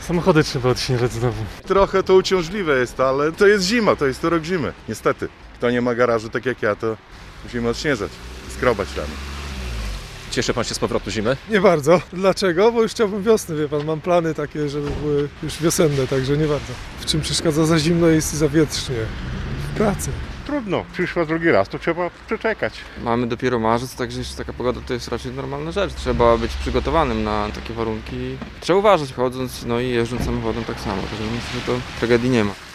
Samochody trzeba odśnieżać znowu. Trochę to uciążliwe jest, ale to jest zima, to jest rok zimy. Niestety, kto nie ma garażu tak jak ja, to musimy odśnieżać, skrobać tam. Cieszy pan się z powrotu zimy? Nie bardzo. Dlaczego? Bo już chciałbym wiosny, wie pan. Mam plany takie, żeby były już wiosenne, także nie bardzo. W czym przeszkadza? Za zimno jest i za wietrznie. W pracy. Trudno, przyszła drugi raz, to trzeba przeczekać. Mamy dopiero marzec, także jeszcze taka pogoda to jest raczej normalna rzecz. Trzeba być przygotowanym na takie warunki. Trzeba uważać chodząc, no i jeżdżąc samochodem tak samo, także myślę, że to tragedii nie ma.